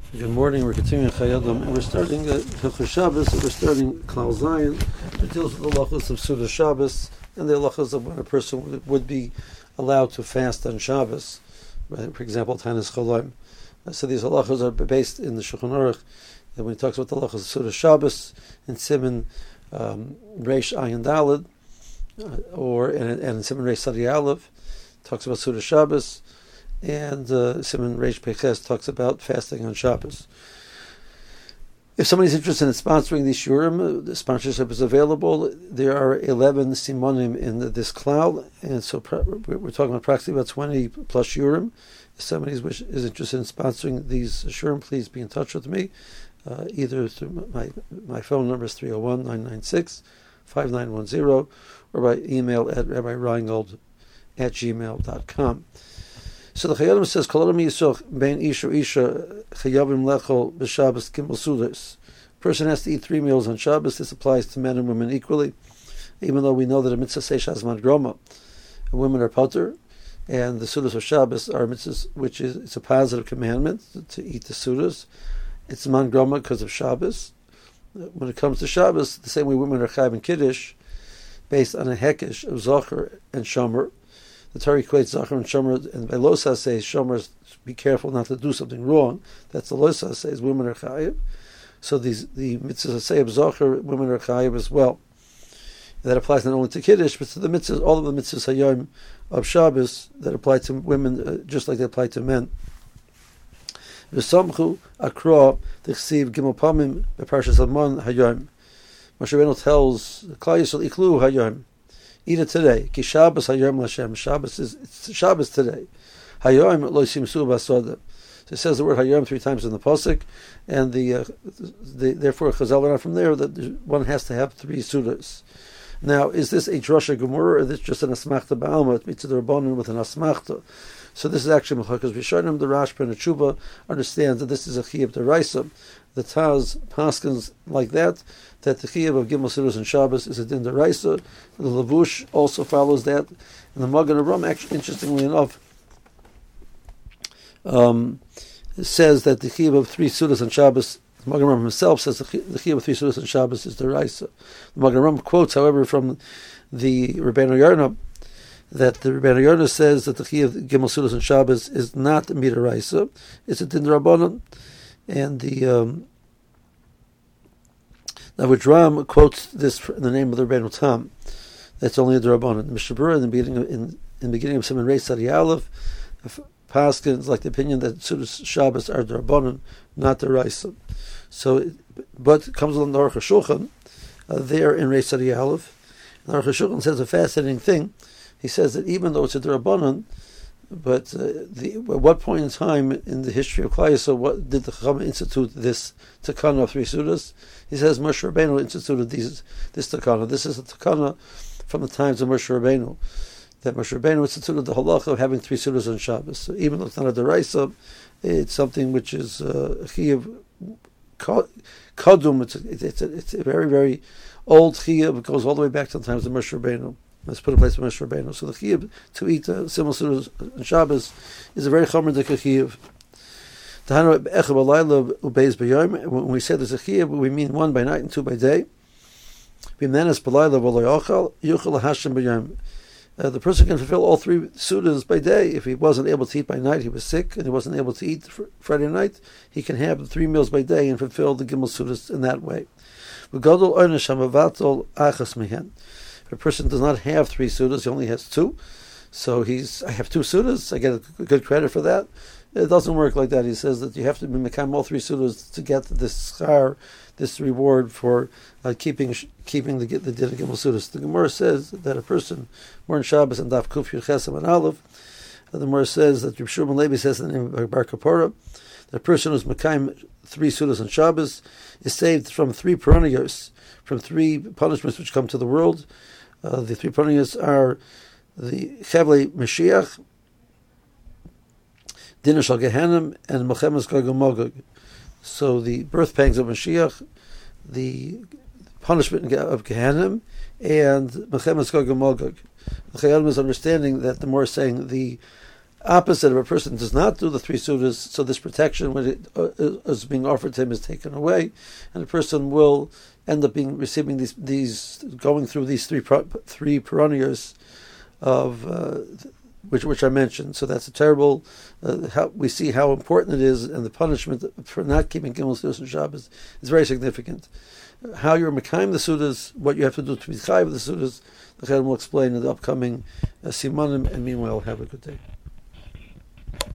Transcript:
Good morning. We're continuing Chayadam, and we're starting Hilchos Shabbos. We're starting Klal Zayin, which deals with the halachos of Suda Shabbos and the halachos of when a person would be allowed to fast on Shabbos. For example, Tanis Cholaim. So these halachos are based in the Shulchan Aruch. And when he talks about the halachos of Suda Shabbos in Siman Reish Ayin Daled, and in Siman Reish Sadi Aleph, talks about Suda Shabbos. And Siman Reish Peches talks about fasting on Shabbos. If somebody's interested in sponsoring these shurim, the sponsorship is available. There are 11 simonim in this cloud, and so we're talking approximately about 20 plus shurim. If somebody is interested in sponsoring these shurim, please be in touch with me, either through my phone number is 301-996-5910, or by email at rabbireingold@gmail.com. So the Chayyim says, "Kol adam yisroch bein ish or isha chayavim lechol b'Shabbos gimel sudas." A person has to eat 3 meals on Shabbos. This applies to men and women equally, even though we know that a mitzvah seish has madgroma. Women are potter, and the sudas of Shabbos are mitzvahs, which is it's a positive commandment to eat the sudas. It's madgroma because of Shabbos. When it comes to Shabbos, the same way women are chayav and kiddush, based on a hekesh of zocher and shomer. The Torah equates Zachar and Shomer, and by Losa says Shomer, be careful not to do something wrong. That's the Losa says women are chayiv. So the mitzvahs say of Zachar, women are chayiv as well. And that applies not only to Kiddush, but to the mitzvahs, all of the mitzvahs hayom of Shabbos that apply to women just like they apply to men. V'samchu akra t'chsiv gimel pamim b'parshas Amon hayom. Moshe Rabbeinu tells Klal Yisrael iklu hayom. Eat it today. Ki Shabbos hayom l'Hashem. It's Shabbos today. Hayom lo yimsu b'asoda. So it says the word hayom 3 times in the pasuk, and therefore Chazal learned from there that one has to have 3 sudas. Now, is this a drasha gemara, or is this just an asmachta ba'alma? It meets the rabbanon with an asmachta. So this is actually Mechakas Rishonim. The Rashba and the Tshuva understands that this is a chiyuv deraisa. The Taz paskins like that the chiyuv of Gimel Sudas and Shabbos is a din deraisa. The Lavush also follows that. And the Magen Avraham, actually, interestingly enough, says that the chiyuv of 3 sudas on Shabbos, the Magen Avraham himself says the chiyuv of 3 sudas on Shabbos is deraisa. The Magen Avraham quotes, however, from the Rebbeinu Yarna, that the Rebbeinu Yarna says that the chiyuv of Gimel Sudas and Shabbos is not midaraisa, it's a din rabbanon. And the which Ram quotes this in the name of the Rebbeinu Tam. That's only a D'Rabbanan. The Mishnah Berurah in the beginning of Siman Reish Sadi Aleph, paskins like the opinion that Sudas Shabbos are D'Rabbanan, not D'Oraisa. So, but it comes along the Aruch HaShulchan there in Reish Sadi Aleph. And the Aruch HaShulchan says a fascinating thing. He says that even though it's a D'Rabbanan, but at what point in time in the history of Klal Yisrael what did the Chacham institute this takana of 3 sudas? He says Moshe Rabbeinu instituted this takana. This is a takana from the times of Moshe Rabbeinu, that Moshe Rabbeinu instituted the halacha of having 3 sudas on Shabbos. So even though it's not a deraisa, it's something which is a chiyuv kadum. It's a very, very old chiyuv. It goes all the way back to the times of Moshe Rabbeinu. Let's put in place of Moshe Rabbeinu. So the chiyuv to eat simul sudas on Shabbos is a very chomer dika chiyuv. When we say there's a chiyuv, we mean 1 by night and 2 by day. The person can fulfill all 3 sudas by day. If he wasn't able to eat by night, he was sick, and he wasn't able to eat Friday night, he can have 3 meals by day and fulfill the gimel sudas in that way. If a person does not have 3 sudas, he only has 2. So I have 2 sudas, I get a good credit for that. It doesn't work like that. He says that you have to be mekayim all 3 sudas to get this schar, this reward for keeping the din of Gimel Sudas. The Gemara says that a person, more in Shabbos and Daf Kuf Yud Chesam and Aleph, the Gemara says that Reb Shimon Levi says in the name of Bar Kapara, that a person who's mekayim 3 sudas on Shabbos is saved from 3 piranhas, from 3 punishments which come to the world. The 3 piranhas are the Chavlei Mashiach, Dinah Shal Gehenim, and Melchemes Gog and Magog. So the birth pangs of Mashiach, the punishment of Gehenim, and Melchemes Gog and Magog. The Chayyim is understanding that the more saying the Opposite, if a person does not do the 3 sudas, so this protection when it is being offered to him is taken away, and the person will end up receiving these going through these three peroneers of which I mentioned. So that's a terrible. How we see how important it is, and the punishment for not keeping Gimel Sudas and Shabbos is very significant. How you're mekayim the sudas, what you have to do to be chayav the sudas, the Chayim will explain in the upcoming simanim. And meanwhile, have a good day.